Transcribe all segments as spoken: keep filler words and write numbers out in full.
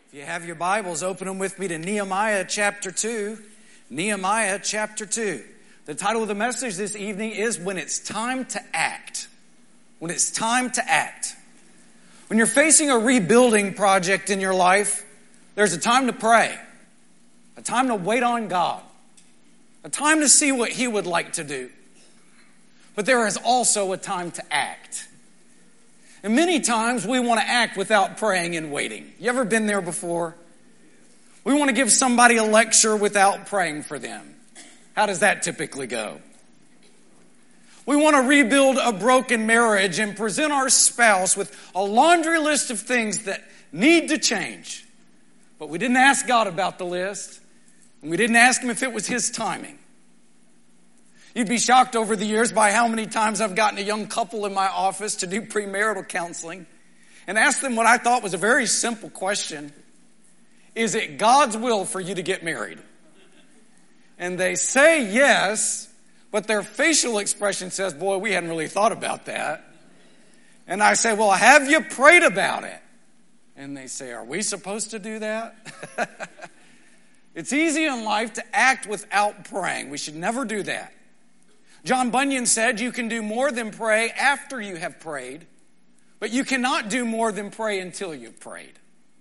If you have your Bibles, open them with me to Nehemiah chapter two. Nehemiah chapter two. The title of the message this evening is When It's Time to Act. When it's time to act. When you're facing a rebuilding project in your life, there's a time to pray. A time to wait on God. A time to see what He would like to do. But there is also a time to act. And many times we want to act without praying and waiting. You ever been there before? We want to give somebody a lecture without praying for them. How does that typically go? We want to rebuild a broken marriage and present our spouse with a laundry list of things that need to change. But we didn't ask God about the list, and we didn't ask Him if it was His timing. You'd be shocked over the years by how many times I've gotten a young couple in my office to do premarital counseling and asked them what I thought was a very simple question. Is it God's will for you to get married? And they say yes, but their facial expression says, boy, we hadn't really thought about that. And I say, well, have you prayed about it? And they say, are we supposed to do that? It's easy in life to act without praying. We should never do that. John Bunyan said you can do more than pray after you have prayed, but you cannot do more than pray until you've prayed.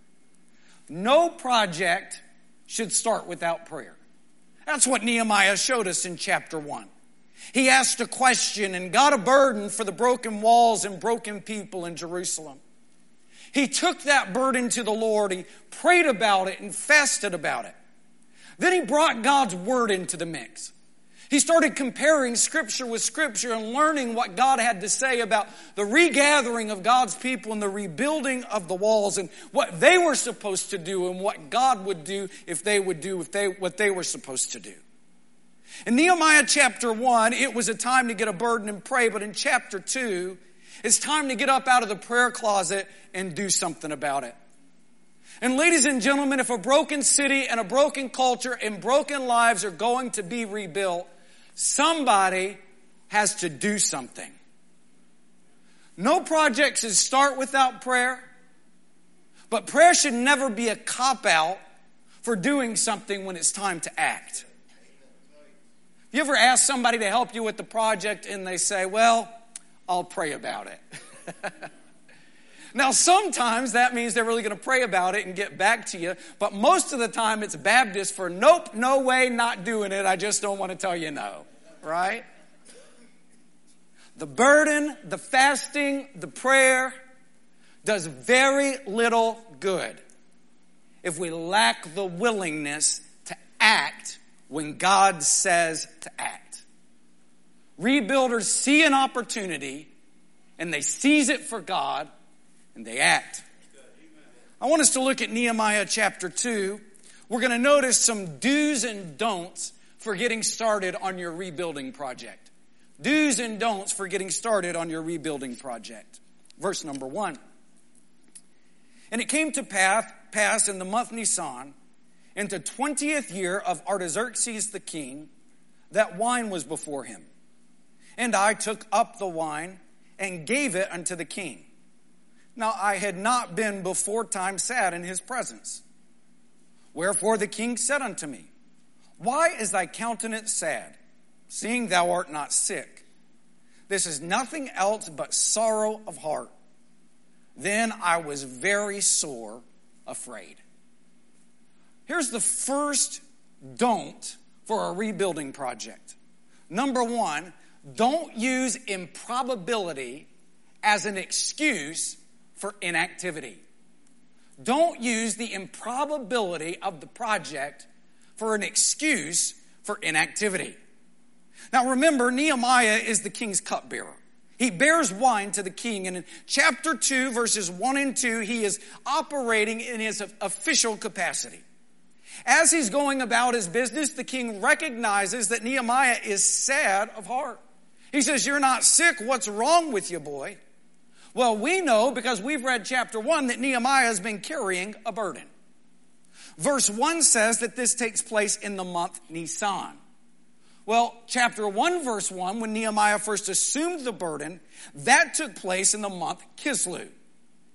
No project should start without prayer. That's what Nehemiah showed us in chapter one. He asked a question and got a burden for the broken walls and broken people in Jerusalem. He took that burden to the Lord. He prayed about it and fasted about it. Then he brought God's word into the mix. He started comparing Scripture with Scripture and learning what God had to say about the regathering of God's people and the rebuilding of the walls and what they were supposed to do and what God would do if they would do if they, what they were supposed to do. In Nehemiah chapter one, it was a time to get a burden and pray, but in chapter two, it's time to get up out of the prayer closet and do something about it. And ladies and gentlemen, if a broken city and a broken culture and broken lives are going to be rebuilt, somebody has to do something. No project should start without prayer, but prayer should never be a cop-out for doing something when it's time to act. You ever ask somebody to help you with the project and they say, well, I'll pray about it. Now, sometimes that means they're really going to pray about it and get back to you. But most of the time, it's Baptist for nope, no way, not doing it. I just don't want to tell you no. Right? The burden, the fasting, the prayer does very little good if we lack the willingness to act when God says to act. Rebuilders see an opportunity and they seize it for God. And they act. I want us to look at Nehemiah chapter two. We're going to notice some do's and don'ts for getting started on your rebuilding project. Do's and don'ts for getting started on your rebuilding project. Verse number one. And it came to pass in the month Nisan, in the twentieth year of Artaxerxes the king, that wine was before him. And I took up the wine and gave it unto the king. Now I had not been before time sad in his presence. Wherefore the king said unto me, why is thy countenance sad, seeing thou art not sick? This is nothing else but sorrow of heart. Then I was very sore afraid. Here's the first don't for a rebuilding project. Number one, don't use improbability as an excuse for inactivity. Don't use the improbability of the project for an excuse for inactivity. Now remember, Nehemiah is the king's cupbearer. He bears wine to the king, and in chapter two, verses one and two, he is operating in his official capacity. As he's going about his business, the king recognizes that Nehemiah is sad of heart. He says, you're not sick, what's wrong with you, boy? Well, we know, because we've read chapter one, that Nehemiah has been carrying a burden. Verse one says that this takes place in the month Nisan. Well, chapter one, verse one, when Nehemiah first assumed the burden, that took place in the month Kislev.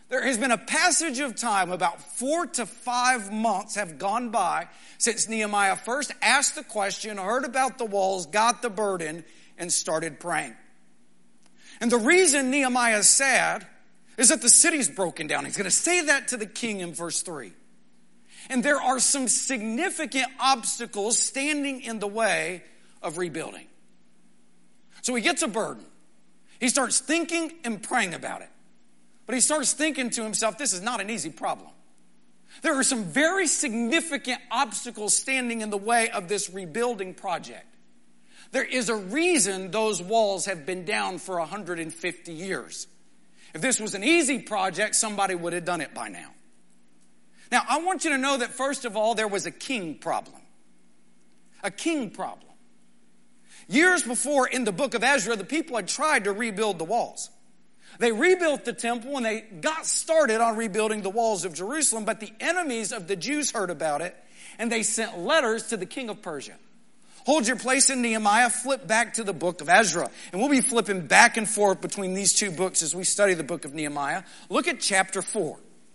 There has been a passage of time, about four to five months have gone by since Nehemiah first asked the question, heard about the walls, got the burden, and started praying. And the reason Nehemiah is sad is that the city's broken down. He's going to say that to the king in verse three. And there are some significant obstacles standing in the way of rebuilding. So he gets a burden. He starts thinking and praying about it. But he starts thinking to himself, this is not an easy problem. There are some very significant obstacles standing in the way of this rebuilding project. There is a reason those walls have been down for one hundred fifty years. If this was an easy project, somebody would have done it by now. Now, I want you to know that, first of all, there was a king problem. A king problem. Years before, in the book of Ezra, the people had tried to rebuild the walls. They rebuilt the temple and they got started on rebuilding the walls of Jerusalem, but the enemies of the Jews heard about it and they sent letters to the king of Persia. Hold your place in Nehemiah, flip back to the book of Ezra. And we'll be flipping back and forth between these two books as we study the book of Nehemiah. Look at chapter four.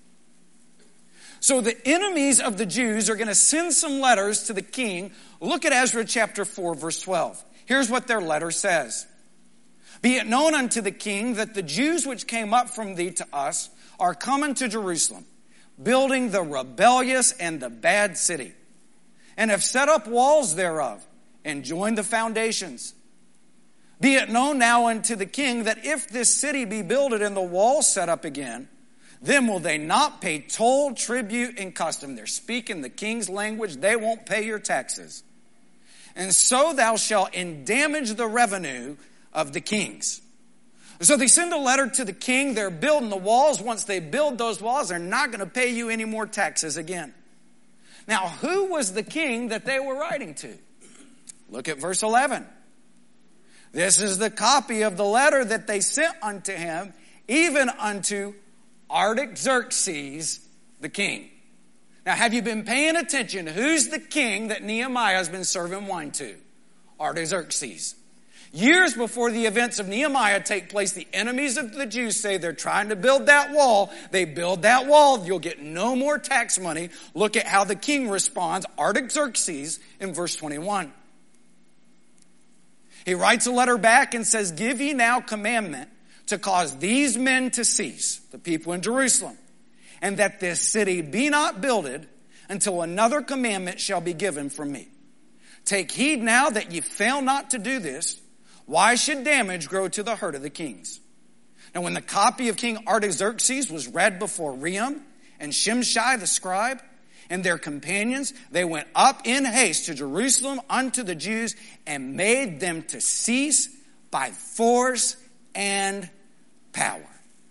So the enemies of the Jews are going to send some letters to the king. Look at Ezra chapter four, verse twelve. Here's what their letter says. Be it known unto the king that the Jews which came up from thee to us are coming to Jerusalem, building the rebellious and the bad city, and have set up walls thereof, and joined the foundations. Be it known now unto the king that if this city be builded and the walls set up again, then will they not pay toll, tribute, and custom. They're speaking the king's language. They won't pay your taxes. And so thou shalt endamage the revenue of the kings. So they send a letter to the king. They're building the walls. Once they build those walls, they're not going to pay you any more taxes again. Now, who was the king that they were writing to? Look at verse eleven. This is the copy of the letter that they sent unto him, even unto Artaxerxes the king. Now, have you been paying attention? Who's the king that Nehemiah has been serving wine to? Artaxerxes. Years before the events of Nehemiah take place, the enemies of the Jews say they're trying to build that wall. They build that wall. You'll get no more tax money. Look at how the king responds, Artaxerxes, in verse twenty-one. He writes a letter back and says, give ye now commandment to cause these men to cease, the people in Jerusalem, and that this city be not builded until another commandment shall be given from me. Take heed now that ye fail not to do this. Why should damage grow to the hurt of the kings? Now when the copy of King Artaxerxes was read before Rehum and Shimshai the scribe and their companions, they went up in haste to Jerusalem unto the Jews and made them to cease by force and power.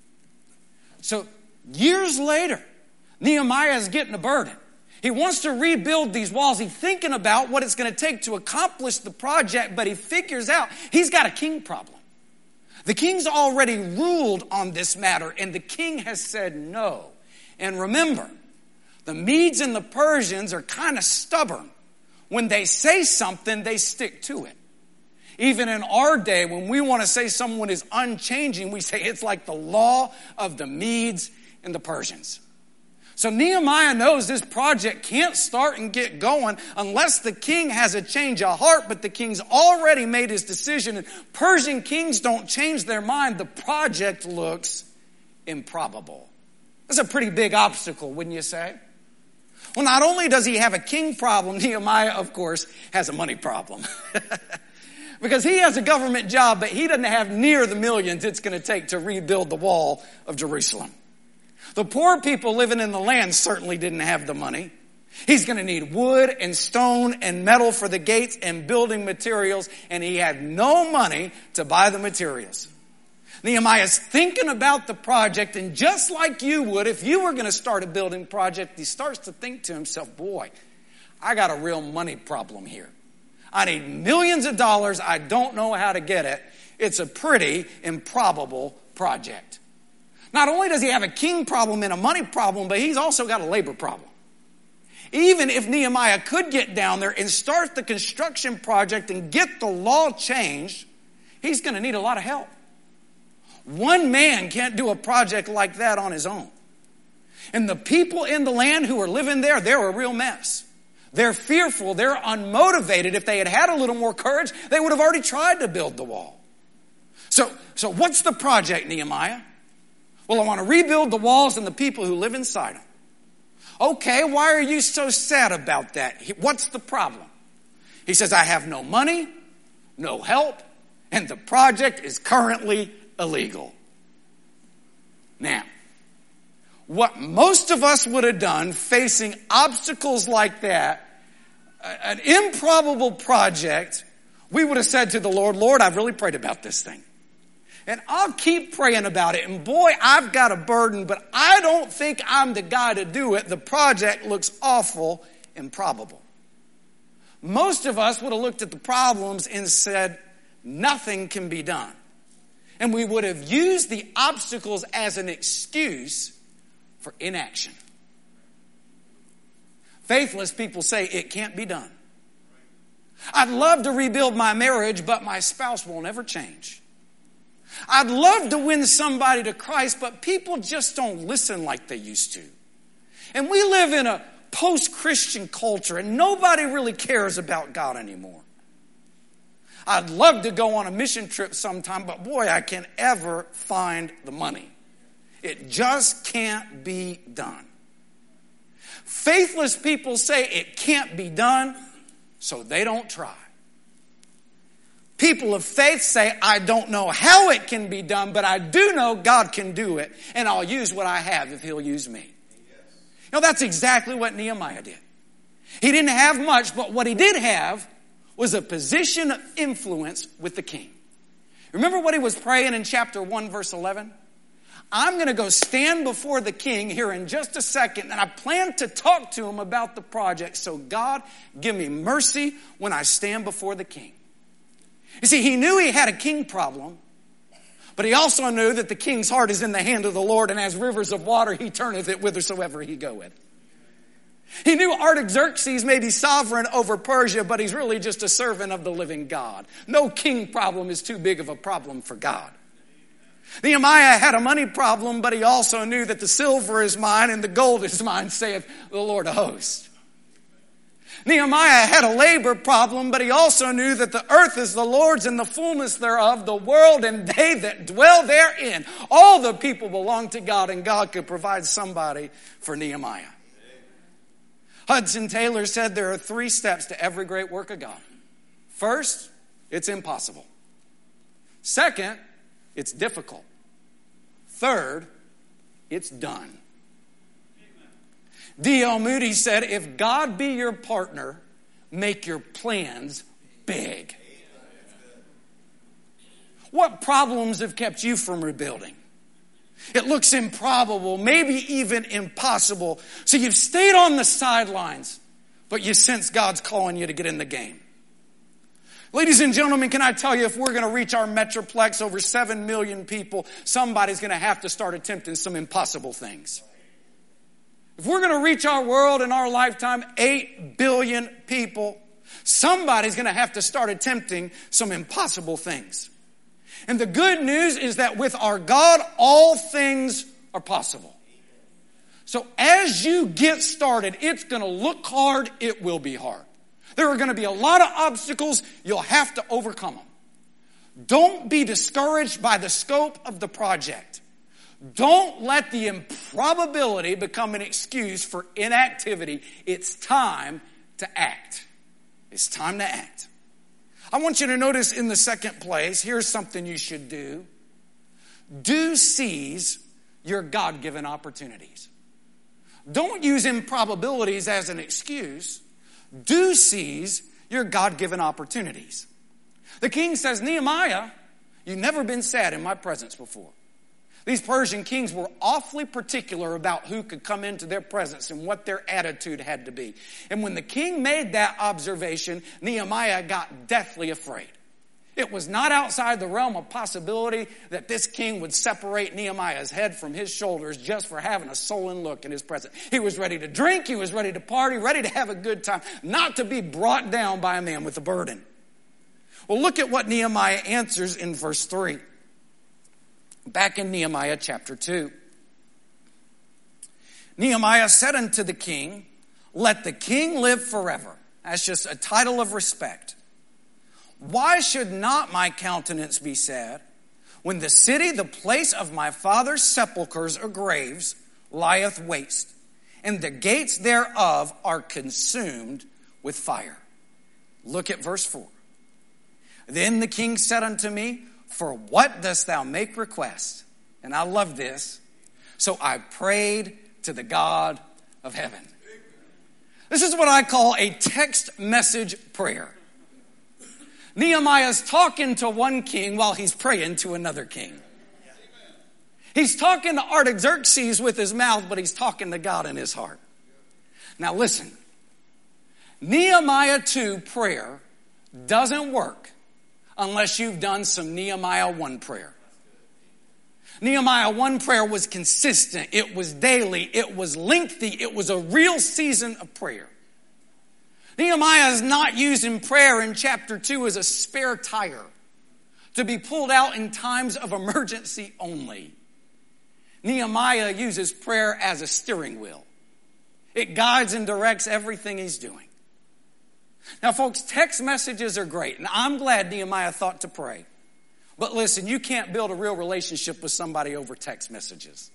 So years later, Nehemiah is getting a burden. He wants to rebuild these walls. He's thinking about what it's going to take to accomplish the project, but he figures out he's got a king problem. The king's already ruled on this matter, and the king has said no. And remember, the Medes and the Persians are kind of stubborn. When they say something, they stick to it. Even in our day, when we want to say someone is unchanging, we say it's like the law of the Medes and the Persians. So Nehemiah knows this project can't start and get going unless the king has a change of heart, but the king's already made his decision, and Persian kings don't change their mind. The project looks improbable. That's a pretty big obstacle, wouldn't you say? Well, not only does he have a king problem, Nehemiah, of course, has a money problem. Because he has a government job, but he doesn't have near the millions it's going to take to rebuild the wall of Jerusalem. The poor people living in the land certainly didn't have the money. He's going to need wood and stone and metal for the gates and building materials, and he had no money to buy the materials. Nehemiah's thinking about the project, and just like you would if you were going to start a building project, he starts to think to himself, boy, I got a real money problem here. I need millions of dollars. I don't know how to get it. It's a pretty improbable project. Not only does he have a king problem and a money problem, but he's also got a labor problem. Even if Nehemiah could get down there and start the construction project and get the law changed, he's going to need a lot of help. One man can't do a project like that on his own. And the people in the land who are living there, they're a real mess. They're fearful. They're unmotivated. If they had had a little more courage, they would have already tried to build the wall. So, so what's the project, Nehemiah? Well, I want to rebuild the walls and the people who live inside them. Okay, why are you so sad about that? What's the problem? He says, I have no money, no help, and the project is currently illegal. Now, what most of us would have done facing obstacles like that, an improbable project, we would have said to the Lord, Lord, I've really prayed about this thing. And I'll keep praying about it. And boy, I've got a burden, but I don't think I'm the guy to do it. The project looks awful improbable. Most of us would have looked at the problems and said, nothing can be done. And we would have used the obstacles as an excuse for inaction. Faithless people say it can't be done. I'd love to rebuild my marriage, but my spouse will never change. I'd love to win somebody to Christ, but people just don't listen like they used to. And we live in a post-Christian culture, and nobody really cares about God anymore. I'd love to go on a mission trip sometime, but boy, I can't ever find the money. It just can't be done. Faithless people say it can't be done, so they don't try. People of faith say, I don't know how it can be done, but I do know God can do it, and I'll use what I have if He'll use me. You know, that's exactly what Nehemiah did. He didn't have much, but what he did have was a position of influence with the king. Remember what he was praying in chapter one, verse eleven? I'm going to go stand before the king here in just a second, and I plan to talk to him about the project. So God, give me mercy when I stand before the king. You see, he knew he had a king problem, but he also knew that the king's heart is in the hand of the Lord, and as rivers of water, he turneth it whithersoever he goeth. He knew Artaxerxes may be sovereign over Persia, but he's really just a servant of the living God. No king problem is too big of a problem for God. Nehemiah had a money problem, but he also knew that the silver is mine and the gold is mine, saith the Lord of hosts. Nehemiah had a labor problem, but he also knew that the earth is the Lord's and the fullness thereof, the world and they that dwell therein. All the people belong to God, and God could provide somebody for Nehemiah. Hudson Taylor said there are three steps to every great work of God. First, it's impossible. Second, it's difficult. Third, it's done. D L Moody said, if God be your partner, make your plans big. What problems have kept you from rebuilding? It looks improbable, maybe even impossible. So you've stayed on the sidelines, but you sense God's calling you to get in the game. Ladies and gentlemen, can I tell you, if we're going to reach our metroplex, over seven million people, somebody's going to have to start attempting some impossible things. If we're going to reach our world in our lifetime, eight billion people, somebody's going to have to start attempting some impossible things. And the good news is that with our God, all things are possible. So as you get started, it's going to look hard, it will be hard. There are going to be a lot of obstacles, you'll have to overcome them. Don't be discouraged by the scope of the project. Don't let the improbability become an excuse for inactivity. It's time to act. It's time to act. I want you to notice in the second place, here's something you should do. Do seize your God-given opportunities. Don't use improbabilities as an excuse. Do seize your God-given opportunities. The king says, Nehemiah, you've never been sad in my presence before. These Persian kings were awfully particular about who could come into their presence and what their attitude had to be. And when the king made that observation, Nehemiah got deathly afraid. It was not outside the realm of possibility that this king would separate Nehemiah's head from his shoulders just for having a sullen look in his presence. He was ready to drink, he was ready to party, ready to have a good time, not to be brought down by a man with a burden. Well, look at what Nehemiah answers in verse three. back in Nehemiah chapter two. Nehemiah said unto the king, let the king live forever. That's just a title of respect. Why should not my countenance be sad when the city, the place of my father's sepulchres or graves, lieth waste, and the gates thereof are consumed with fire? Look at verse four. Then the king said unto me, for what dost thou make request? And I love this. So I prayed to the God of heaven. This is what I call a text message prayer. Nehemiah's talking to one king while he's praying to another king. He's talking to Artaxerxes with his mouth, but he's talking to God in his heart. Now listen, Nehemiah two prayer doesn't work unless you've done some Nehemiah one prayer. Nehemiah one prayer was consistent. It was daily. It was lengthy. It was a real season of prayer. Nehemiah is not using prayer in chapter two as a spare tire to be pulled out in times of emergency only. Nehemiah uses prayer as a steering wheel. It guides and directs everything he's doing. Now, folks, text messages are great, and I'm glad Nehemiah thought to pray. But listen, you can't build a real relationship with somebody over text messages.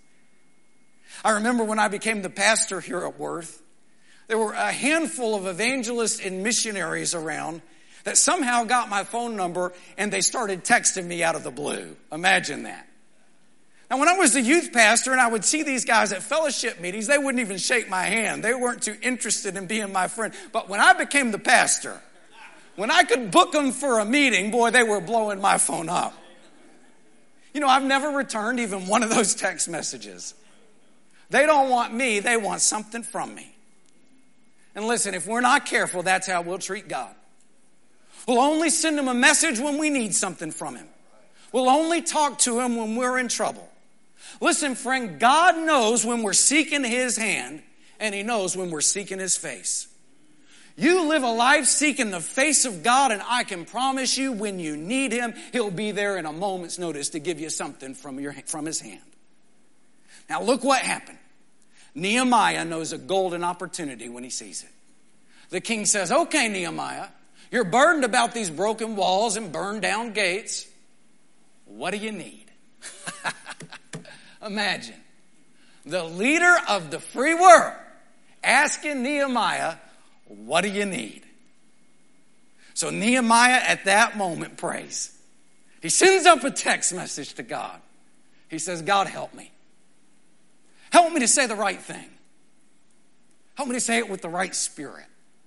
I remember when I became the pastor here at Worth, there were a handful of evangelists and missionaries around that somehow got my phone number and they started texting me out of the blue. Imagine that. Now, when I was the youth pastor and I would see these guys at fellowship meetings, they wouldn't even shake my hand. They weren't too interested in being my friend. But when I became the pastor, when I could book them for a meeting, boy, they were blowing my phone up. You know, I've never returned even one of those text messages. They don't want me. They want something from me. And listen, if we're not careful, that's how we'll treat God. We'll only send him a message when we need something from him. We'll only talk to him when we're in trouble. Listen, friend, God knows when we're seeking his hand, and he knows when we're seeking his face. You live a life seeking the face of God, and I can promise you when you need him, he'll be there in a moment's notice to give you something from your from his hand. Now look what happened. Nehemiah knows a golden opportunity when he sees it. The king says, okay, Nehemiah, you're burdened about these broken walls and burned down gates. What do you need? Imagine the leader of the free world asking Nehemiah, what do you need? So Nehemiah at that moment prays. He sends up a text message to God. He says, God, help me. Help me to say the right thing. Help me to say it with the right spirit.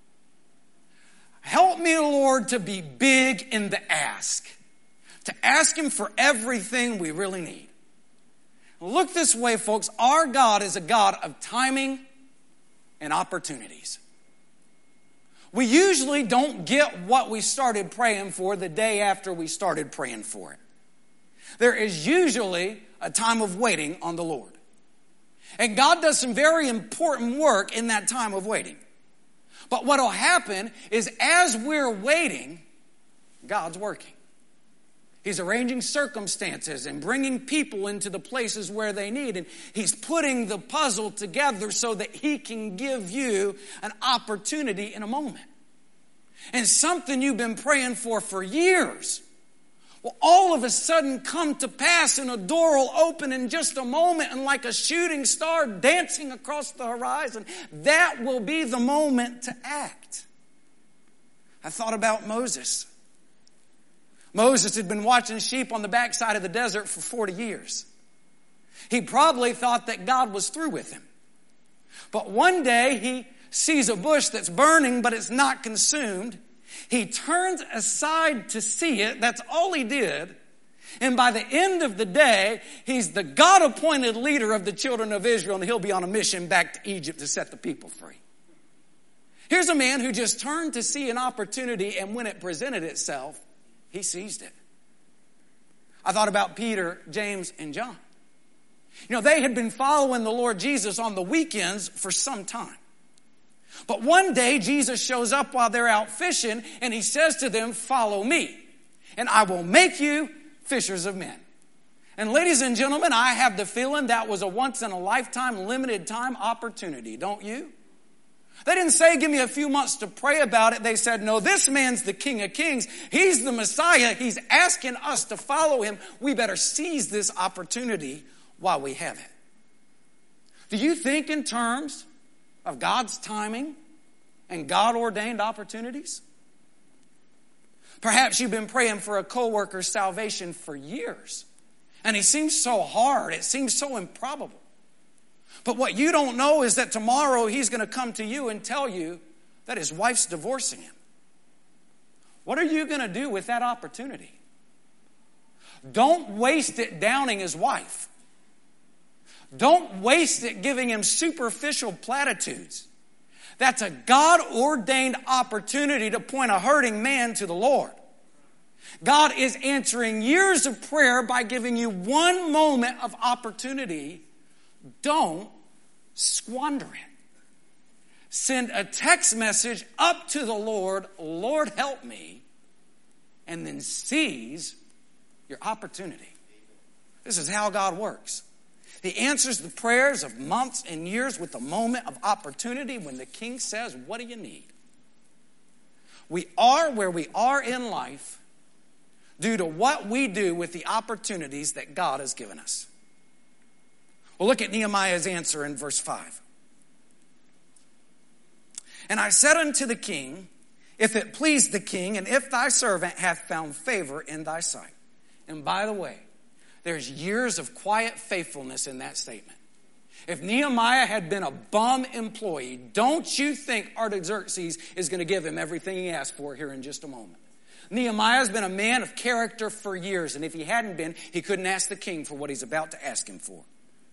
Help me, Lord, to be big in the ask. To ask him for everything we really need. Look this way, folks. Our God is a God of timing and opportunities. We usually don't get what we started praying for the day after we started praying for it. There is usually a time of waiting on the Lord. And God does some very important work in that time of waiting. But what will happen is as we're waiting, God's working. He's arranging circumstances and bringing people into the places where they need. And he's putting the puzzle together so that he can give you an opportunity in a moment. And something you've been praying for for years will all of a sudden come to pass, and a door will open in just a moment, and like a shooting star dancing across the horizon, that will be the moment to act. I thought about Moses. Moses had been watching sheep on the backside of the desert for forty years. He probably thought that God was through with him. But one day he sees a bush that's burning, but it's not consumed. He turns aside to see it. That's all he did. And by the end of the day, he's the God-appointed leader of the children of Israel, and he'll be on a mission back to Egypt to set the people free. Here's a man who just turned to see an opportunity, and when it presented itself, he seized it. I thought about Peter, James, and John. You know, they had been following the Lord Jesus on the weekends for some time. But one day, Jesus shows up while they're out fishing, and he says to them, follow me, and I will make you fishers of men. And ladies and gentlemen, I have the feeling that was a once in a lifetime, limited time opportunity, don't you? They didn't say, give me a few months to pray about it. They said, no, this man's the King of Kings. He's the Messiah. He's asking us to follow him. We better seize this opportunity while we have it. Do you think in terms of God's timing and God-ordained opportunities? Perhaps you've been praying for a coworker's salvation for years, and he seems so hard. It seems so improbable. But what you don't know is that tomorrow he's going to come to you and tell you that his wife's divorcing him. What are you going to do with that opportunity? Don't waste it downing his wife. Don't waste it giving him superficial platitudes. That's a God-ordained opportunity to point a hurting man to the Lord. God is answering years of prayer by giving you one moment of opportunity. Don't squander it. Send a text message up to the Lord, Lord, help me, and then seize your opportunity. This is how God works. He answers the prayers of months and years with a moment of opportunity when the king says, what do you need? We are where we are in life due to what we do with the opportunities that God has given us. Well, look at Nehemiah's answer in verse five. And I said unto the king, if it please the king, and if thy servant hath found favor in thy sight. And by the way, there's years of quiet faithfulness in that statement. If Nehemiah had been a bum employee, don't you think Artaxerxes is going to give him everything he asked for here in just a moment? Nehemiah's been a man of character for years, and if he hadn't been, he couldn't ask the king for what he's about to ask him for.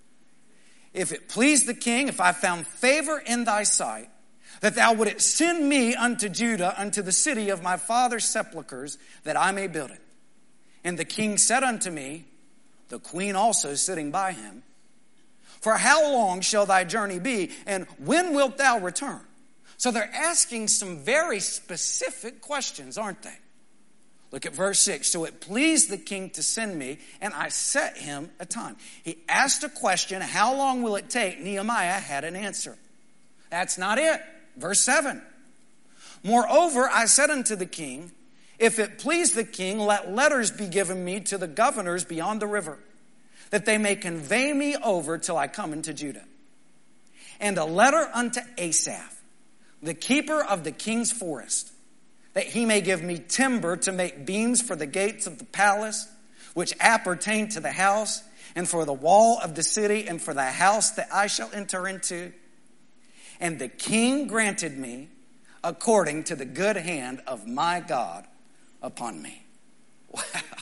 If it please the king, if I found favor in thy sight, that thou wouldest send me unto Judah, unto the city of my father's sepulchres, that I may build it. And the king said unto me, the queen also sitting by him, for how long shall thy journey be, and when wilt thou return? So they're asking some very specific questions, aren't they? Look at verse six. So it pleased the king to send me, and I set him a time. He asked a question, how long will it take? Nehemiah had an answer. That's not it. Verse seven. Moreover, I said unto the king, if it please the king, let letters be given me to the governors beyond the river, that they may convey me over till I come into Judah. And a letter unto Asaph, the keeper of the king's forest, that he may give me timber to make beams for the gates of the palace, which appertain to the house, and for the wall of the city, and for the house that I shall enter into. And the king granted me according to the good hand of my God upon me. Wow.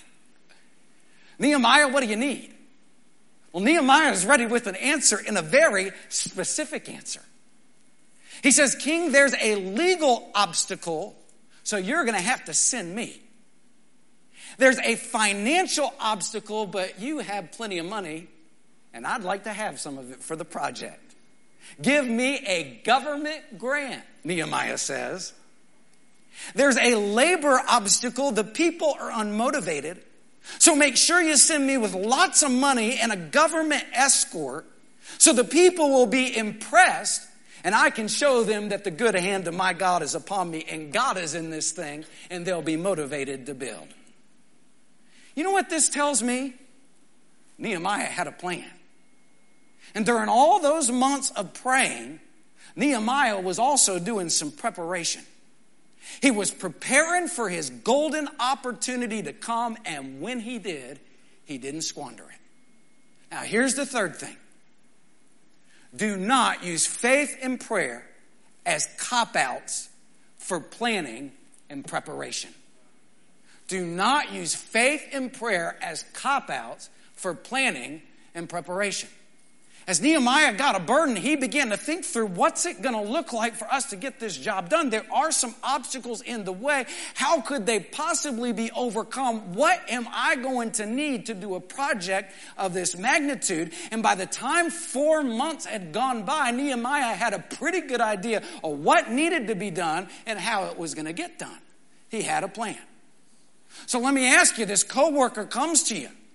Nehemiah, what do you need? Well, Nehemiah is ready with an answer, and a very specific answer. He says, King, there's a legal obstacle, so you're going to have to send me. There's a financial obstacle, but you have plenty of money, and I'd like to have some of it for the project. Give me a government grant, Nehemiah says. There's a labor obstacle. The people are unmotivated. So make sure you send me with lots of money and a government escort so the people will be impressed and I can show them that the good hand of my God is upon me and God is in this thing and they'll be motivated to build. You know what this tells me? Nehemiah had a plan. And during all those months of praying, Nehemiah was also doing some preparation. He was preparing for his golden opportunity to come, and when he did, he didn't squander it. Now, here's the third thing. Do not use faith and prayer as cop-outs for planning and preparation. Do not use faith and prayer as cop-outs for planning and preparation. As Nehemiah got a burden, he began to think through what's it going to look like for us to get this job done. There are some obstacles in the way. How could they possibly be overcome? What am I going to need to do a project of this magnitude? And by the time four months had gone by, Nehemiah had a pretty good idea of what needed to be done and how it was going to get done. He had a plan. So let me ask you, this coworker comes to you.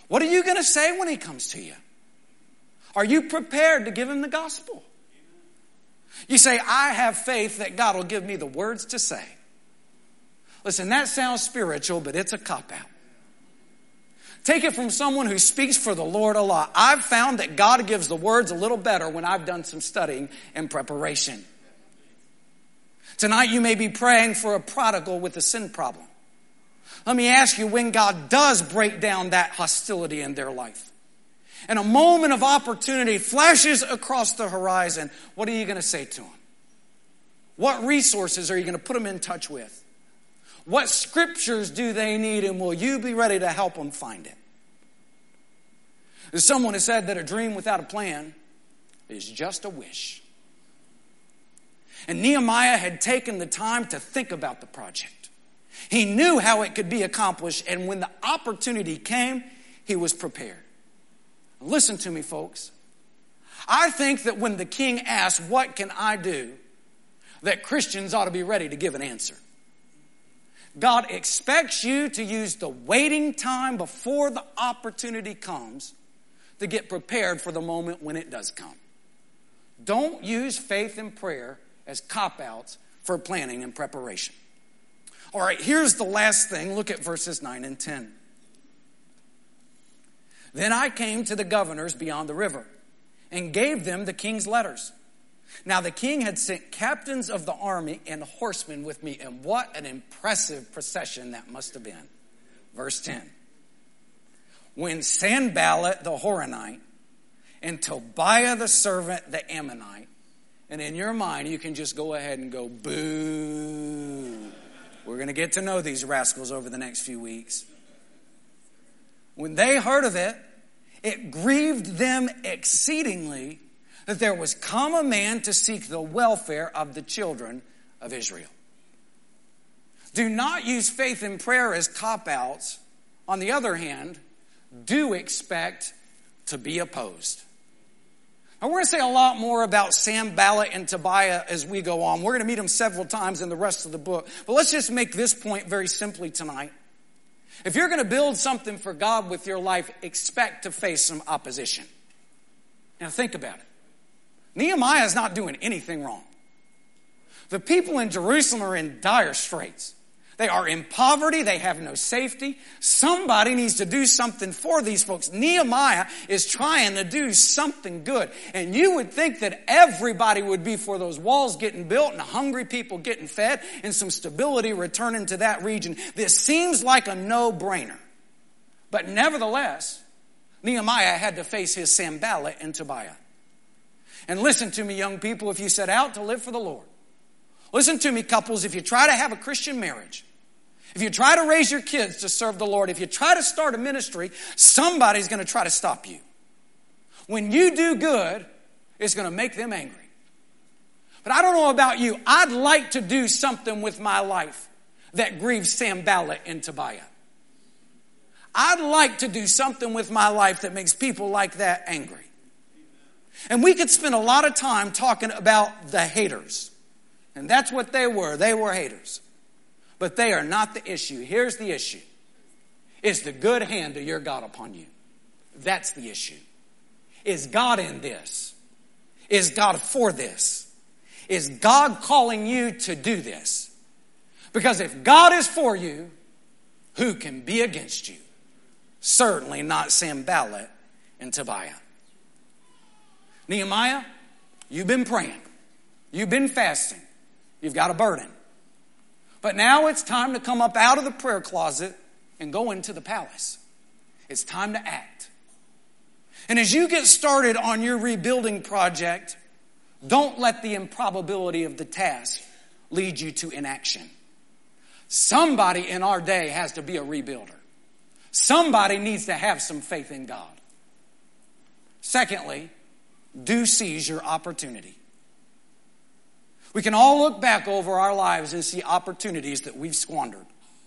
What are you going to say when he comes to you? Are you prepared to give him the gospel? You say, I have faith that God will give me the words to say. Listen, that sounds spiritual, but it's a cop-out. Take it from someone who speaks for the Lord a lot. I've found that God gives the words a little better when I've done some studying and preparation. Tonight you may be praying for a prodigal with a sin problem. Let me ask you, when God does break down that hostility in their life, and a moment of opportunity flashes across the horizon, what are you going to say to him? What resources are you going to put them in touch with? What scriptures do they need, and will you be ready to help them find it? There's someone who said that a dream without a plan is just a wish. And Nehemiah had taken the time to think about the project. He knew how it could be accomplished, and when the opportunity came, he was prepared. Listen to me, folks. I think that when the king asks, what can I do? That Christians ought to be ready to give an answer. God expects you to use the waiting time before the opportunity comes to get prepared for the moment when it does come. Don't use faith and prayer as cop-outs for planning and preparation. All right, here's the last thing. Look at verses nine and ten. Then I came to the governors beyond the river and gave them the king's letters. Now the king had sent captains of the army and horsemen with me, and what an impressive procession that must have been. Verse ten. When Sanballat the Horonite and Tobiah the servant the Ammonite, and in your mind you can just go ahead and go, boo. We're going to get to know these rascals over the next few weeks. When they heard of it, it grieved them exceedingly that there was come a man to seek the welfare of the children of Israel. Do not use faith and prayer as cop-outs. On the other hand, do expect to be opposed. Now, we're going to say a lot more about Sanballat and Tobiah as we go on. We're going to meet them several times in the rest of the book. But let's just make this point very simply tonight. If you're going to build something for God with your life, expect to face some opposition. Now, think about it. Nehemiah is not doing anything wrong. The people in Jerusalem are in dire straits. They are in poverty. They have no safety. Somebody needs to do something for these folks. Nehemiah is trying to do something good. And you would think that everybody would be for those walls getting built and hungry people getting fed and some stability returning to that region. This seems like a no-brainer. But nevertheless, Nehemiah had to face his Sanballat and Tobiah. And listen to me, young people, if you set out to live for the Lord. Listen to me, couples, if you try to have a Christian marriage, if you try to raise your kids to serve the Lord, if you try to start a ministry, somebody's going to try to stop you. When you do good, it's going to make them angry. But I don't know about you. I'd like to do something with my life that grieves Sanballat and Tobiah. I'd like to do something with my life that makes people like that angry. And we could spend a lot of time talking about the haters. And that's what they were. They were haters. But they are not the issue. Here's the issue. Is the good hand of your God upon you? That's the issue. Is God in this? Is God for this? Is God calling you to do this? Because if God is for you, who can be against you? Certainly not Sanballat and Tobiah. Nehemiah, you've been praying. You've been fasting. You've got a burden. But now it's time to come up out of the prayer closet and go into the palace. It's time to act. And as you get started on your rebuilding project, don't let the improbability of the task lead you to inaction. Somebody in our day has to be a rebuilder. Somebody needs to have some faith in God. Secondly, do seize your opportunity. We can all look back over our lives and see opportunities that we've squandered.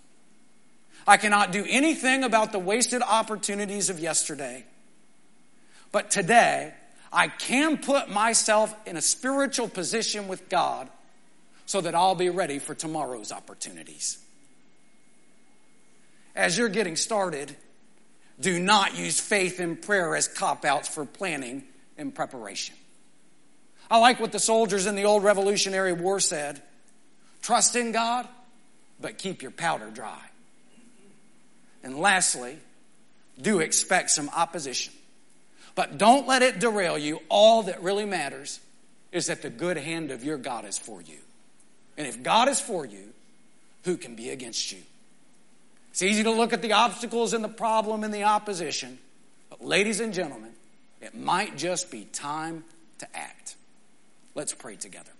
I cannot do anything about the wasted opportunities of yesterday. But today, I can put myself in a spiritual position with God so that I'll be ready for tomorrow's opportunities. As you're getting started, Do not use faith and prayer as cop-outs for planning and preparation. I like what the soldiers in the old Revolutionary War said. Trust in God, but keep your powder dry. And lastly, do expect some opposition. But don't let it derail you. All that really matters is that the good hand of your God is for you. And if God is for you, who can be against you? It's easy to look at the obstacles and the problem and the opposition. But ladies and gentlemen, it might just be time to act. Let's pray together.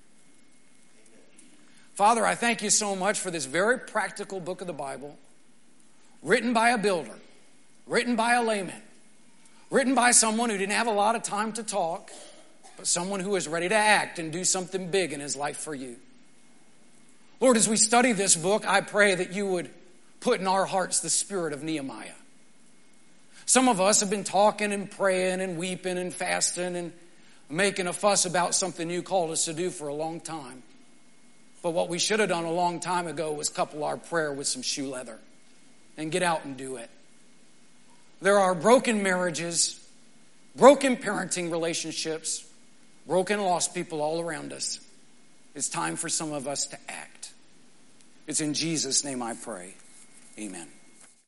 Father, I thank you so much for this very practical book of the Bible, written by a builder, written by a layman, written by someone who didn't have a lot of time to talk, but someone who is ready to act and do something big in his life for you. Lord, as we study this book, I pray that you would put in our hearts the spirit of Nehemiah. Some of us have been talking and praying and weeping and fasting and making a fuss about something you called us to do for a long time. But what we should have done a long time ago was couple our prayer with some shoe leather and get out and do it. There are broken marriages, broken parenting relationships, broken lost people all around us. It's time for some of us to act. It's in Jesus' name I pray. Amen.